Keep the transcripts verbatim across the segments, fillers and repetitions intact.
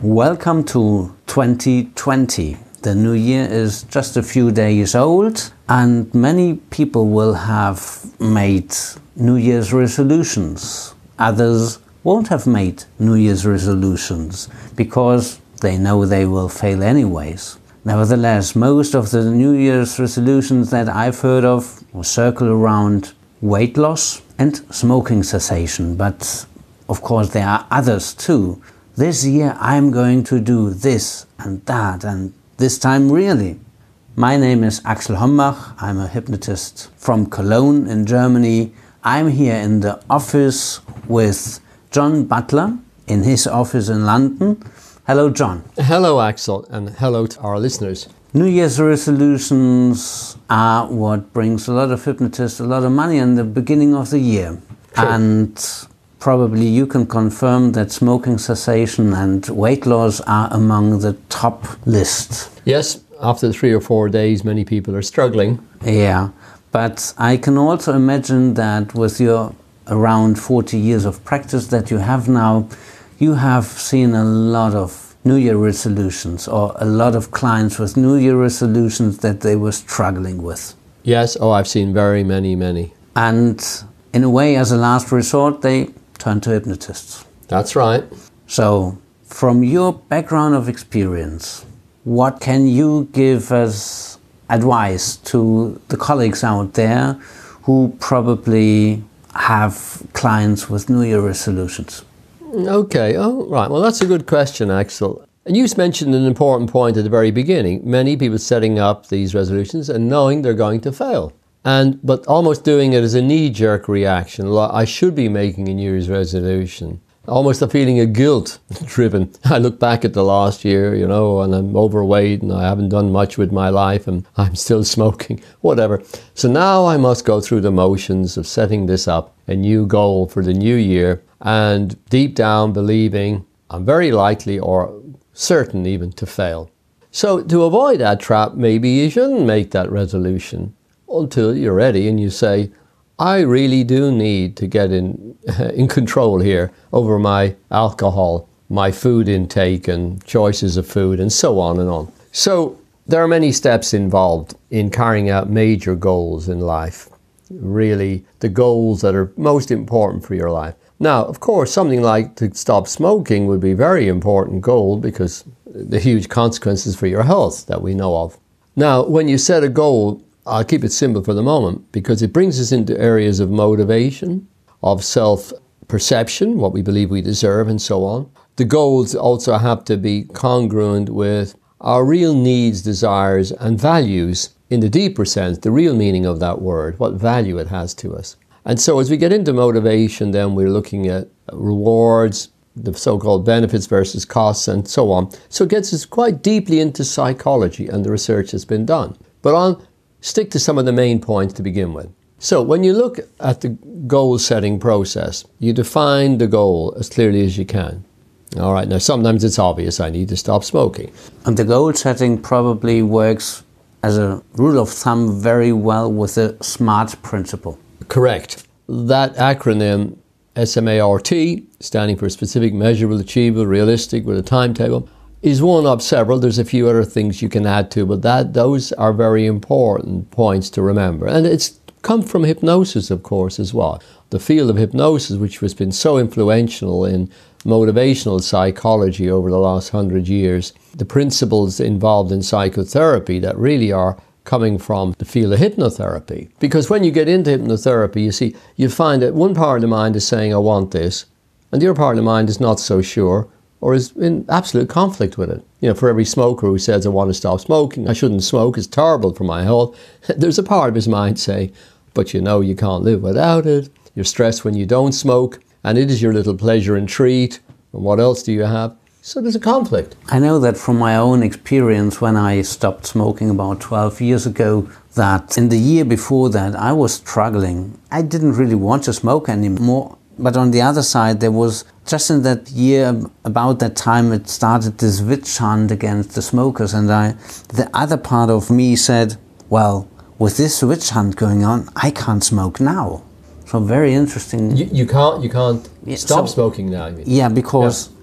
Welcome to twenty twenty. The new year is just a few days old, and many people will have made New Year's resolutions. Others won't have made New Year's resolutions because they know they will fail anyways. Nevertheless, most of the New Year's resolutions that I've heard of circle around weight loss and smoking cessation, but of course there are others too. This year I'm going to do this and that, and this time really. My name is Axel Hombach. I'm a hypnotist from Cologne in Germany. I'm here in the office with John Butler in his office in London. Hello, John. Hello, Axel, and hello to our listeners. New Year's resolutions are what brings a lot of hypnotists a lot of money in the beginning of the year. True. And probably you can confirm that smoking cessation and weight loss are among the top list. Yes, after three or four days, many people are struggling. Yeah, but I can also imagine that with your around forty years of practice that you have now, you have seen a lot of New Year resolutions or a lot of clients with New Year resolutions that they were struggling with. Yes, oh, I've seen very many, many. And in a way, as a last resort, they turn to hypnotists. That's right. So, from your background of experience, what can you give as advice to the colleagues out there who probably have clients with New Year resolutions? Okay, oh, right. Well, that's a good question, Axel. And you mentioned an important point at the very beginning. Many people setting up these resolutions and knowing they're going to fail. And but almost doing it as a knee-jerk reaction. I should be making a New Year's resolution. Almost a feeling of guilt driven. I look back at the last year, you know, and I'm overweight and I haven't done much with my life and I'm still smoking, whatever. So now I must go through the motions of setting this up, a new goal for the new year, and deep down believing I'm very likely or certain even to fail. So to avoid that trap, maybe you shouldn't make that resolution until you're ready and you say, I really do need to get in in control here over my alcohol, my food intake and choices of food and so on and on. So there are many steps involved in carrying out major goals in life. Really, the goals that are most important for your life. Now, of course, something like to stop smoking would be a very important goal because the huge consequences for your health that we know of. Now, when you set a goal, I'll keep it simple for the moment because it brings us into areas of motivation, of self-perception, what we believe we deserve and so on. The goals also have to be congruent with our real needs, desires and values in the deeper sense, the real meaning of that word, what value it has to us. And so as we get into motivation, then we're looking at rewards, the so-called benefits versus costs and so on. So it gets us quite deeply into psychology and the research has been done. But I'll stick to some of the main points to begin with. So when you look at the goal setting process, you define the goal as clearly as you can. All right, now sometimes it's obvious, I need to stop smoking. And the goal setting probably works as a rule of thumb very well with the SMART principle. Correct. That acronym, S M A R T, standing for specific, measurable, achievable, realistic, with a timetable, is one of several. There's a few other things you can add to, but that those are very important points to remember. And it's come from hypnosis, of course, as well. The field of hypnosis, which has been so influential in motivational psychology over the last hundred years, the principles involved in psychotherapy that really are coming from the field of hypnotherapy. Because when you get into hypnotherapy, you see, you find that one part of the mind is saying, I want this, and the other part of the mind is not so sure, or is in absolute conflict with it. You know, for every smoker who says, I want to stop smoking, I shouldn't smoke, it's terrible for my health, there's a part of his mind saying, but you know you can't live without it, you're stressed when you don't smoke, and it is your little pleasure and treat, and what else do you have? So there's a conflict. I know that from my own experience when I stopped smoking about twelve years ago, that in the year before that I was struggling. I didn't really want to smoke anymore. But on the other side, there was, just in that year, about that time, it started this witch hunt against the smokers. And I, the other part of me said, well, with this witch hunt going on, I can't smoke now. So very interesting. You, you can't, you can't Yeah, stop so- smoking now, you mean? Yeah, because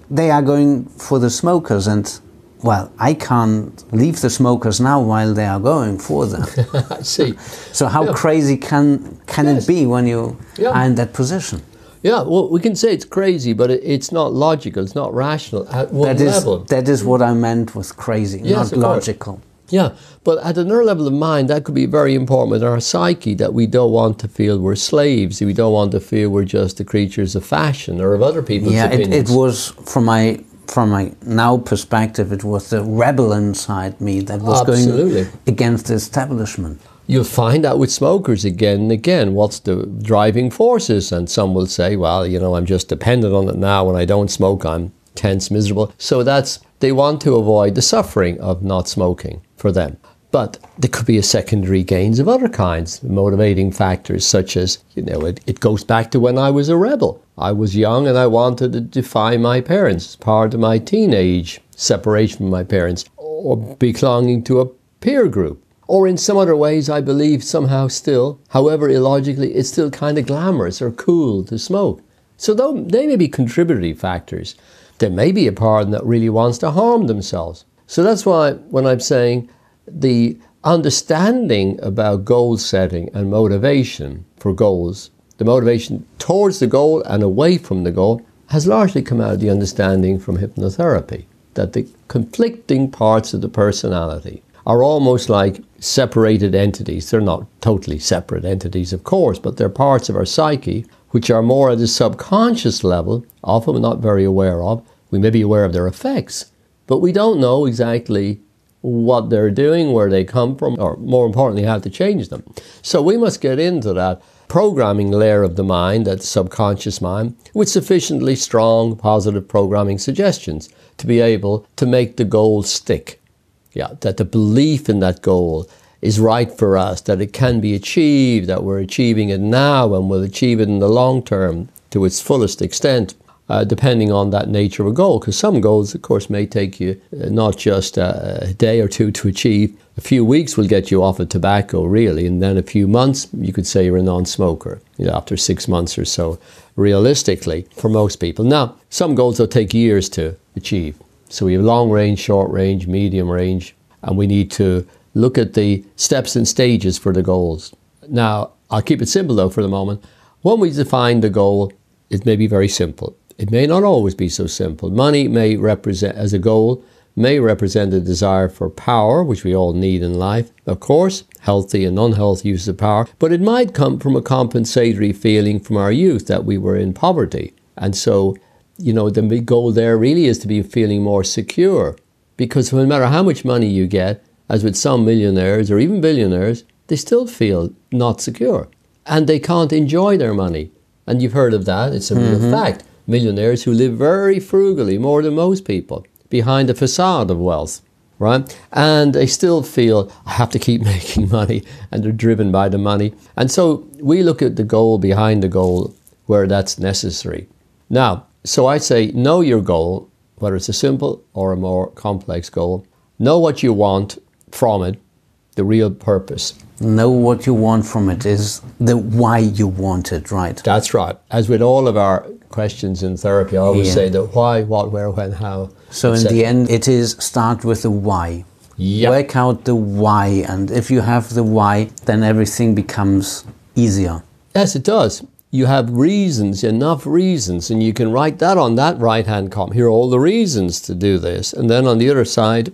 they are going for the smokers, and well, I can't leave the smokers now while they are going for them. I see. So how yeah. crazy can can yes. it be when you yeah. are in that position? Yeah, well, we can say it's crazy, but it, it's not logical, it's not rational at one that is, level. That is what I meant with crazy, yes, not logical. Course. Yeah, but at another level of mind, that could be very important with our psyche, that we don't want to feel we're slaves, we don't want to feel we're just the creatures of fashion or of other people's yeah, opinions. Yeah, it, it was, from my from my now perspective, it was the rebel inside me that was Absolutely. going against the establishment. You'll find out with smokers again and again what's the driving forces, and some will say, well, you know, I'm just dependent on it now. When I don't smoke, I'm tense, miserable. So that's, they want to avoid the suffering of not smoking for them. But there could be a secondary gains of other kinds, motivating factors such as, you know, it, it goes back to when I was a rebel. I was young and I wanted to defy my parents as part of my teenage separation from my parents, or belonging to a peer group. Or in some other ways, I believe somehow still, however illogically, it's still kind of glamorous or cool to smoke. So though they may be contributory factors, there may be a part that really wants to harm themselves. So that's why when I'm saying the understanding about goal setting and motivation for goals, the motivation towards the goal and away from the goal, has largely come out of the understanding from hypnotherapy, that the conflicting parts of the personality are almost like separated entities. They're not totally separate entities, of course, but they're parts of our psyche which are more at the subconscious level, often we're not very aware of. We may be aware of their effects, but we don't know exactly what they're doing, where they come from, or more importantly, how to change them. So we must get into that programming layer of the mind, that subconscious mind, with sufficiently strong positive programming suggestions to be able to make the goal stick. Yeah, that the belief in that goal is right for us, that it can be achieved, that we're achieving it now and we'll achieve it in the long term to its fullest extent, uh, depending on that nature of a goal. Because some goals, of course, may take you uh, not just uh, a day or two to achieve. A few weeks will get you off of tobacco, really, and then a few months, you could say you're a non-smoker, you know, after six months or so, realistically, for most people. Now, some goals will take years to achieve. So we have long range, short range, medium range, and we need to look at the steps and stages for the goals. Now, I'll keep it simple though for the moment. When we define the goal, it may be very simple. It may not always be so simple. Money may represent, as a goal, may represent a desire for power, which we all need in life. Of course, healthy and unhealthy use of power, but it might come from a compensatory feeling from our youth that we were in poverty. And so, you know, the big goal there really is to be feeling more secure, because no matter how much money you get, as with some millionaires or even billionaires, they still feel not secure and they can't enjoy their money. And you've heard of that. It's a real mm-hmm. fact. Millionaires who live very frugally, more than most people, behind a facade of wealth, right? And they still feel, I have to keep making money, and they're driven by the money. And so we look at the goal behind the goal where that's necessary. Now, so I say, know your goal, whether it's a simple or a more complex goal. Know what you want from it, the real purpose. Know what you want from it is the why you want it, right? That's right. As with all of our questions in therapy, I always yeah. say the why, what, where, when, how. So in the end, it is start with the why. Yep. Work out the why, and if you have the why, then everything becomes easier. Yes, it does. You have reasons, enough reasons, and you can write that on that right-hand column. Here are all the reasons to do this. And then on the other side,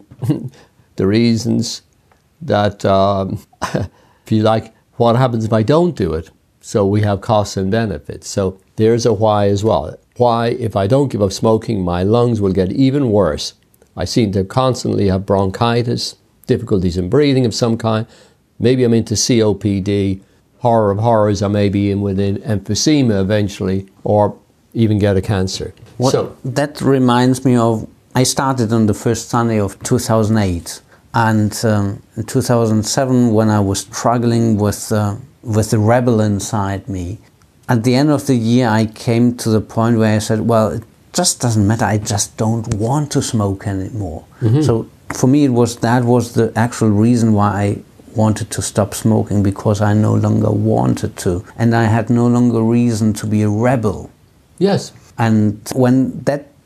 the reasons that, um, if you like, what happens if I don't do it? So we have costs and benefits. So there's a why as well. Why, if I don't give up smoking, my lungs will get even worse. I seem to constantly have bronchitis, difficulties in breathing of some kind. Maybe I'm into C O P D. Horror of horrors, I may be in with emphysema eventually, or even get a cancer. What, so that reminds me of, I started on the first Sunday of two thousand eight. And um, in two thousand seven, when I was struggling with, uh, with the rebel inside me, at the end of the year, I came to the point where I said, well, it just doesn't matter. I just don't want to smoke anymore. Mm-hmm. So for me, it was that was the actual reason why I wanted to stop smoking, because I no longer wanted to. And I had no longer reason to be a rebel. Yes. And when that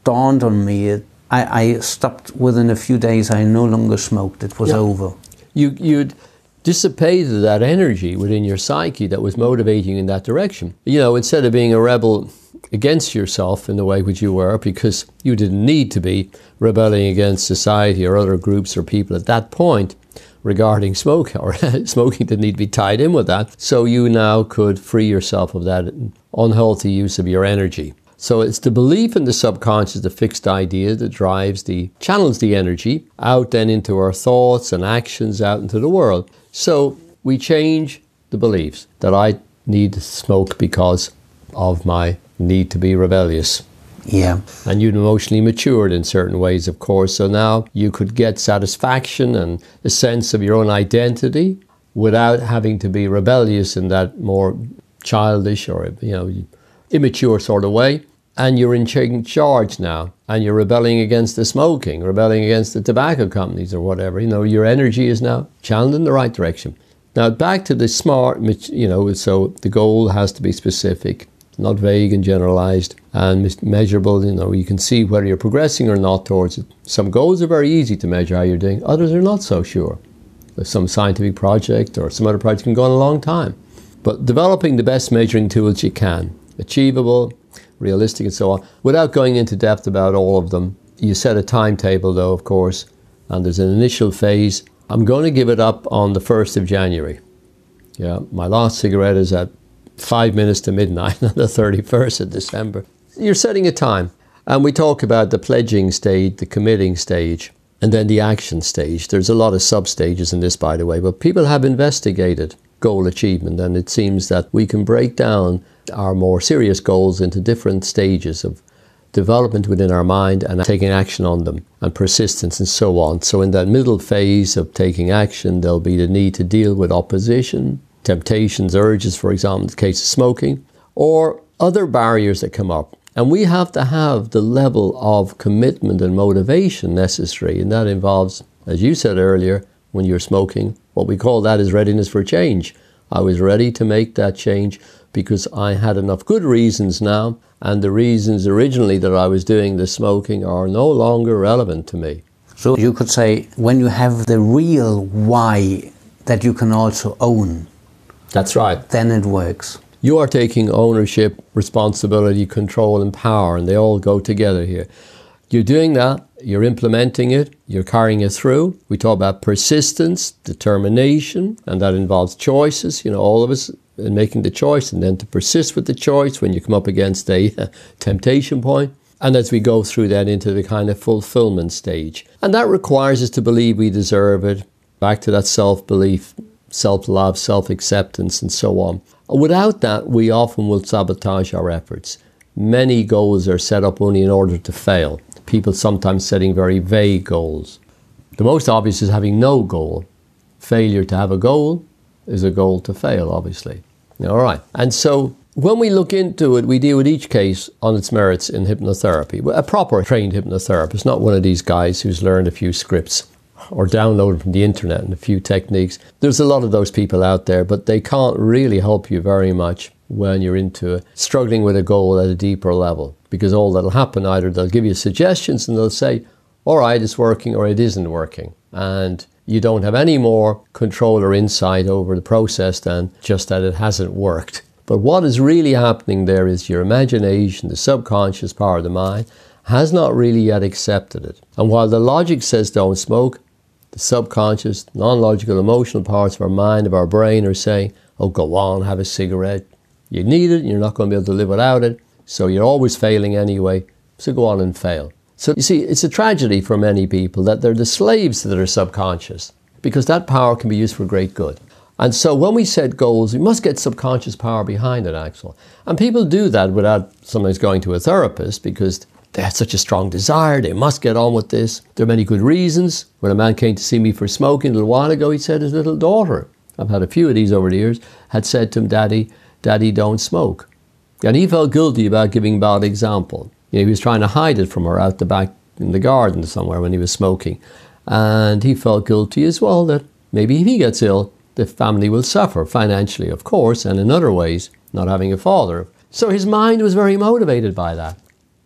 dawned on me. It, I, I stopped within a few days. I no longer smoked. It was yeah. over. You, you'd dissipated that energy within your psyche that was motivating you in that direction. You know, instead of being a rebel against yourself in the way which you were, because you didn't need to be rebelling against society or other groups or people at that point regarding smoke, or smoking didn't need to be tied in with that. So you now could free yourself of that unhealthy use of your energy. So it's the belief in the subconscious, the fixed idea that drives the, channels the energy out then into our thoughts and actions out into the world. So we change the beliefs that I need to smoke because of my need to be rebellious. Yeah. And you'd emotionally matured in certain ways, of course. So now you could get satisfaction and a sense of your own identity without having to be rebellious in that more childish or, you know, immature sort of way. And you're in charge now, and you're rebelling against the smoking, rebelling against the tobacco companies or whatever. You know, your energy is now channeled in the right direction. Now back to the smart, you know, so the goal has to be specific, not vague and generalized and measurable. You know, you can see whether you're progressing or not towards it. Some goals are very easy to measure how you're doing. Others are not so sure. Some scientific project or some other project can go on a long time. But developing the best measuring tools you can, achievable, realistic and so on, without going into depth about all of them. You set a timetable though, of course, and there's an initial phase. I'm going to give it up on the first of January. Yeah, my last cigarette is at five minutes to midnight on the thirty-first of December. You're setting a time. And we talk about the pledging stage, the committing stage, and then the action stage. There's a lot of sub-stages in this, by the way, but people have investigated goal achievement, and it seems that we can break down our more serious goals into different stages of development within our mind and taking action on them and persistence and so on. So in that middle phase of taking action, there'll be the need to deal with opposition, temptations, urges, for example, in the case of smoking, or other barriers that come up. And we have to have the level of commitment and motivation necessary, and that involves, as you said earlier, when you're smoking, what we call that is readiness for change. I was ready to make that change because I had enough good reasons now, and the reasons originally that I was doing the smoking are no longer relevant to me. So you could say, when you have the real why that you can also own, that's right, then it works. You are taking ownership, responsibility, control and power, and they all go together here. You're doing that, you're implementing it, you're carrying it through. We talk about persistence, determination, and that involves choices, you know, all of us, in making the choice, and then to persist with the choice when you come up against a temptation point. And as we go through that into the kind of fulfillment stage. And that requires us to believe we deserve it, back to that self-belief, self-love, self-acceptance, and so on. Without that, we often will sabotage our efforts. Many goals are set up only in order to fail. People sometimes setting very vague goals. The most obvious is having no goal. Failure to have a goal is a goal to fail, obviously. All right. And so when we look into it, we deal with each case on its merits in hypnotherapy. A proper trained hypnotherapist, not one of these guys who's learned a few scripts or downloaded from the internet and a few techniques. There's a lot of those people out there, but they can't really help you very much when you're into it, struggling with a goal at a deeper level. Because all that'll happen, either they'll give you suggestions and they'll say, all right, it's working, or it isn't working. And you don't have any more control or insight over the process than just that it hasn't worked. But what is really happening there is your imagination, the subconscious part of the mind, has not really yet accepted it. And while the logic says don't smoke, the subconscious, non-logical, emotional parts of our mind, of our brain are saying, oh, go on, have a cigarette. You need it, you're not going to be able to live without it, so you're always failing anyway, so go on and fail. So you see, it's a tragedy for many people that they're the slaves to their subconscious, because that power can be used for great good. And so when we set goals, we must get subconscious power behind it, Axel. And people do that without sometimes going to a therapist, because they had such a strong desire, they must get on with this. There are many good reasons. When a man came to see me for smoking a little while ago, he said his little daughter, I've had a few of these over the years, had said to him, Daddy, Daddy, don't smoke. And he felt guilty about giving bad example. You know, he was trying to hide it from her out the back in the garden somewhere when he was smoking. And he felt guilty as well that maybe if he gets ill, the family will suffer financially, of course, and in other ways, not having a father. So his mind was very motivated by that.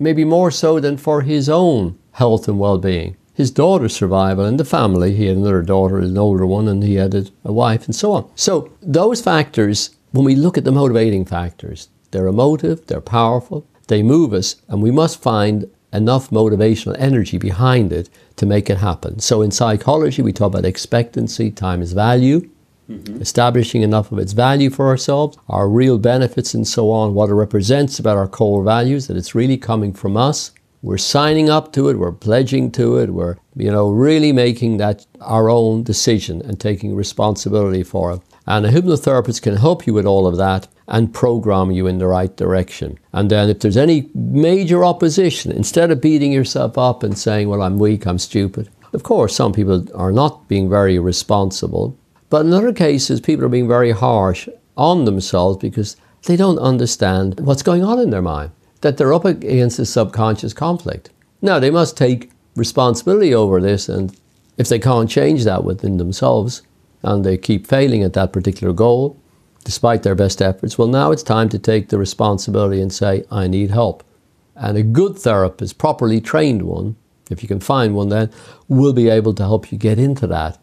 maybe more so than for his own health and well-being. His daughter's survival and the family. He had another daughter, an older one, and he had a, a wife and so on. So those factors, when we look at the motivating factors, they're emotive, they're powerful, they move us, and we must find enough motivational energy behind it to make it happen. So in psychology, we talk about expectancy, time is value, mm-hmm. establishing enough of its value for ourselves, our real benefits and so on, what it represents about our core values, that it's really coming from us. We're signing up to it, we're pledging to it, we're, you know, really making that our own decision and taking responsibility for it. And a hypnotherapist can help you with all of that and program you in the right direction. And then if there's any major opposition, instead of beating yourself up and saying, well, I'm weak, I'm stupid. Of course, some people are not being very responsible. But in other cases, people are being very harsh on themselves because they don't understand what's going on in their mind, that they're up against a subconscious conflict. Now, they must take responsibility over this, and if they can't change that within themselves, and they keep failing at that particular goal, despite their best efforts, well, now it's time to take the responsibility and say, I need help. And a good therapist, properly trained one, if you can find one then, will be able to help you get into that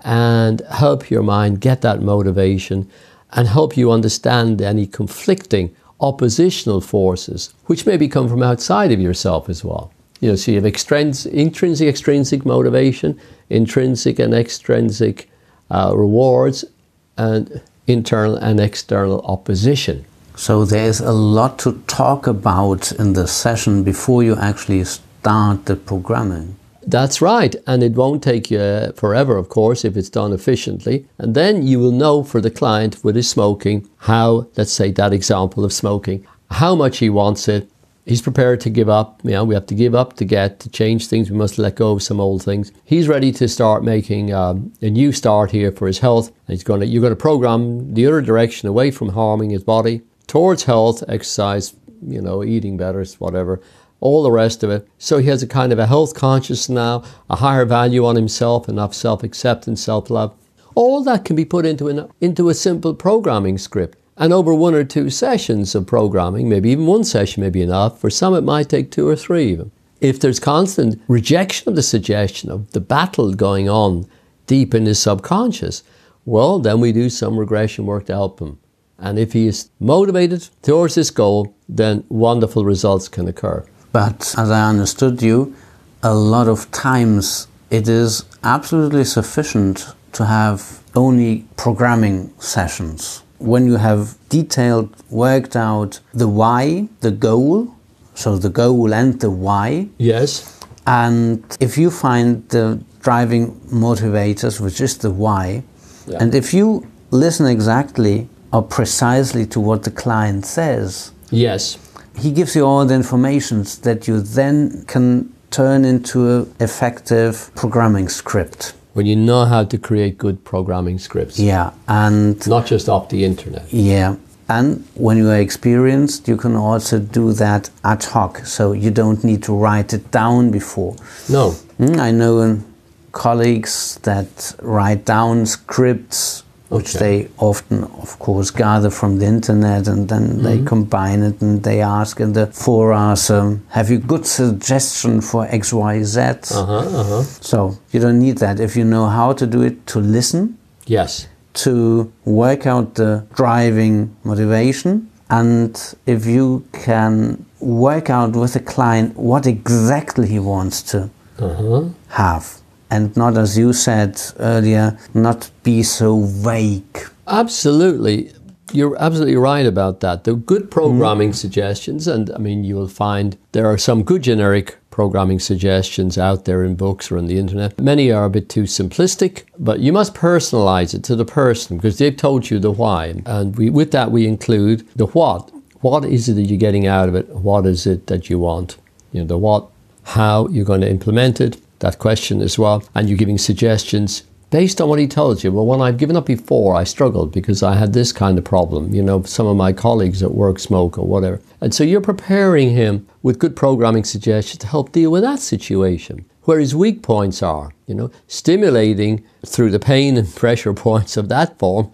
and help your mind get that motivation and help you understand any conflicting oppositional forces, which maybe come from outside of yourself as well. You know, so you have extrinsic, intrinsic, extrinsic motivation, intrinsic and extrinsic Uh, rewards, and internal and external opposition. So there's a lot to talk about in the session before you actually start the programming. That's right, and it won't take you forever, of course, if it's done efficiently. And then you will know for the client with his smoking how, let's say that example of smoking, how much he wants it. He's prepared to give up. You know, we have to give up to get, to change things. We must let go of some old things. He's ready to start making um, a new start here for his health. And he's going to, you're going to program the other direction away from harming his body towards health, exercise, you know, eating better, whatever, all the rest of it. So he has a kind of a health consciousness now, a higher value on himself, enough self-acceptance, self-love. All that can be put into an, into a simple programming script. And over one or two sessions of programming, maybe even one session may be enough. For some, it might take two or three even. If there's constant rejection of the suggestion of the battle going on deep in his subconscious, well, then we do some regression work to help him. And if he is motivated towards this goal, then wonderful results can occur. But as I understood you, a lot of times it is absolutely sufficient to have only programming sessions. When you have detailed, worked out the why, the goal, so the goal and the why. Yes. And if you find the driving motivators, which is the why, yeah. and if you listen exactly or precisely to what the client says, yes, he gives you all the information that you then can turn into an effective programming script. When you know how to create good programming scripts. Yeah, and not just off the internet. Yeah, and when you are experienced, you can also do that ad hoc, so you don't need to write it down before. No. I know colleagues that write down scripts, which okay. they often, of course, gather from the internet, and then mm-hmm. they combine it and they ask in the forums, um, have you good suggestion for X, Y, Z? Uh-huh, uh-huh. So you don't need that. If you know how to do it, to listen. Yes. To work out the driving motivation, and if you can work out with the client what exactly he wants to uh-huh. have. And not, as you said earlier, not be so vague. Absolutely. You're absolutely right about that. The good programming mm. suggestions, and I mean, you will find there are some good generic programming suggestions out there in books or on the internet. Many are a bit too simplistic, but you must personalize it to the person because they've told you the why. And we, with that, we include the what. What is it that you're getting out of it? What is it that you want? You know, the what, how you're going to implement it, that question as well, and you're giving suggestions based on what he tells you. Well, when I've given up before, I struggled because I had this kind of problem. You know, some of my colleagues at work smoke or whatever. And so you're preparing him with good programming suggestions to help deal with that situation, where his weak points are, you know, stimulating through the pain and pressure points of that form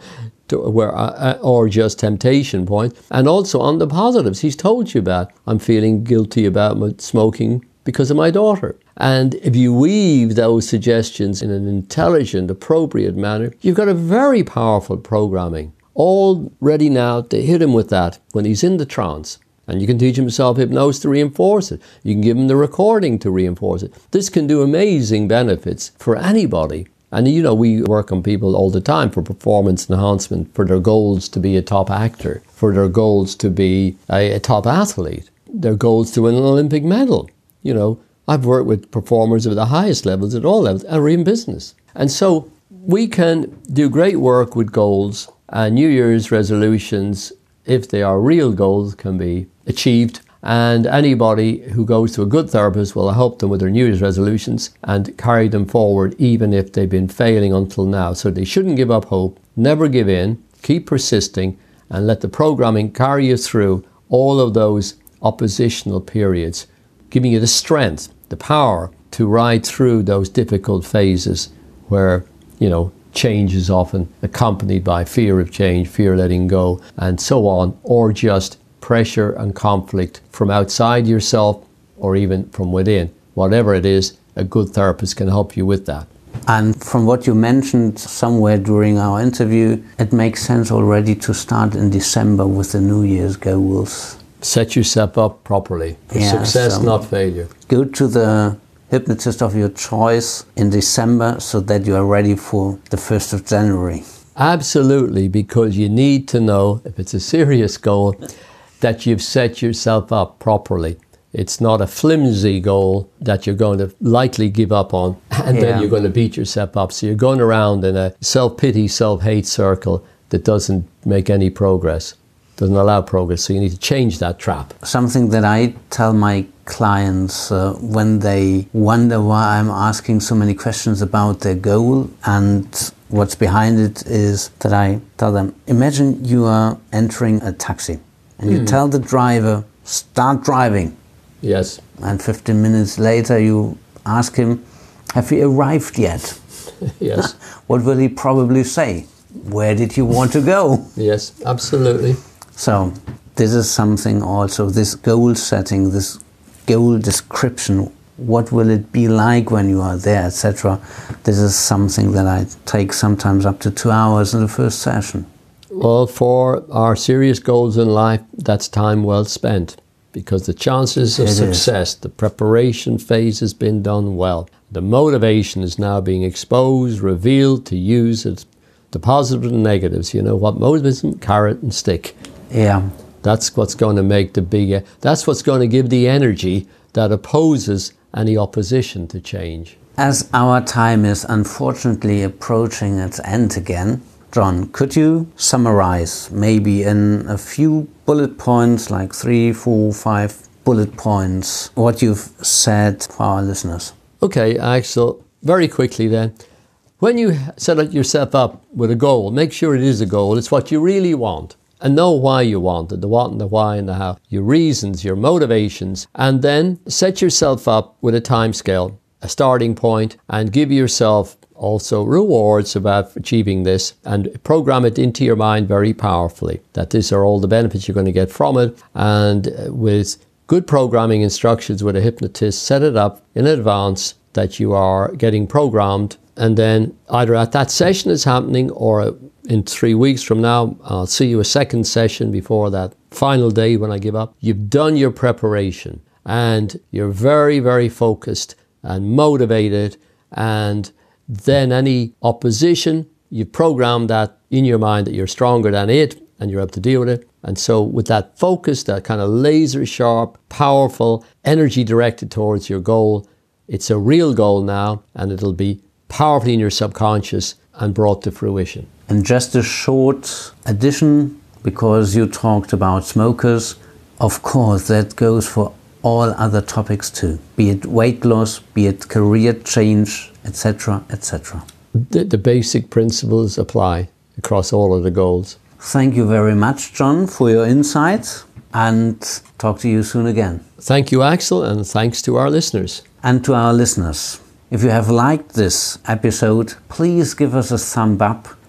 to where uh, or just temptation point. And also on the positives, he's told you about, I'm feeling guilty about my smoking because of my daughter. And if you weave those suggestions in an intelligent, appropriate manner, you've got a very powerful programming all ready now to hit him with that when he's in the trance. And you can teach him self-hypnosis to reinforce it. You can give him the recording to reinforce it. This can do amazing benefits for anybody. And you know, we work on people all the time for performance enhancement, for their goals to be a top actor, for their goals to be a, a top athlete, their goals to win an Olympic medal. You know, I've worked with performers of the highest levels at all levels, and we're in business. And so we can do great work with goals, and New Year's resolutions, if they are real goals, can be achieved. And anybody who goes to a good therapist will help them with their New Year's resolutions and carry them forward even if they've been failing until now. So they shouldn't give up hope, never give in, keep persisting, and let the programming carry you through all of those oppositional periods, giving you the strength, the power to ride through those difficult phases where, you know, change is often accompanied by fear of change, fear of letting go, and so on, or just pressure and conflict from outside yourself or even from within. Whatever it is, a good therapist can help you with that. And from what you mentioned somewhere during our interview, it makes sense already to start in December with the New Year's goals. Set yourself up properly for yeah, success, so not failure. Go to the hypnotist of your choice in December so that you are ready for the first of January. Absolutely, because you need to know, if it's a serious goal, that you've set yourself up properly. It's not a flimsy goal that you're going to lightly give up on and yeah. then you're going to beat yourself up. So you're going around in a self-pity, self-hate circle that doesn't make any progress, doesn't allow progress. So you need to change that trap. Something that I tell my clients uh, when they wonder why I'm asking so many questions about their goal and what's behind it is that I tell them, imagine you are entering a taxi. And you mm. tell the driver, start driving. Yes. And fifteen minutes later you ask him, have you arrived yet? Yes. What will he probably say? Where did you want to go? Yes, absolutely. So this is something also, this goal setting, this goal description, what will it be like when you are there, et cetera. This is something that I take sometimes up to two hours in the first session. Well, for our serious goals in life, that's time well spent because the chances of it success, is. the preparation phase has been done well. The motivation is now being exposed, revealed to use it, the positives and negatives. You know, what motivates them? Carrot and stick. Yeah. That's what's going to make the big, that's what's going to give the energy that opposes any opposition to change. As our time is unfortunately approaching its end again, John, could you summarize maybe in a few bullet points, like three, four, five bullet points, what you've said for our listeners? Okay, Axel, very quickly then. When you set yourself up with a goal, make sure it is a goal. It's what you really want. And know why you want it, the what and the why and the how, your reasons, your motivations, and then set yourself up with a time scale, a starting point, and give yourself also rewards about achieving this and program it into your mind very powerfully, that these are all the benefits you're going to get from it. And with good programming instructions with a hypnotist, set it up in advance that you are getting programmed, and then either at that session is happening or in three weeks from now, I'll see you a second session before that final day when I give up. You've done your preparation and you're very, very focused and motivated, and then any opposition, you've programmed that in your mind that you're stronger than it and you're able to deal with it. And so with that focus, that kind of laser sharp, powerful energy directed towards your goal, it's a real goal now, and it'll be powerfully in your subconscious and brought to fruition. And just a short addition, because you talked about smokers, of course that goes for all other topics too, be it weight loss, be it career change, et cetera, et cetera. The, the basic principles apply across all of the goals. Thank you very much, John, for your insights, and talk to you soon again. Thank you, Axel, and thanks to our listeners. And to our listeners, if you have liked this episode, please give us a thumb up,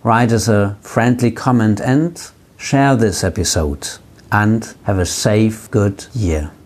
write us a friendly comment and share this episode. And have a safe, good year.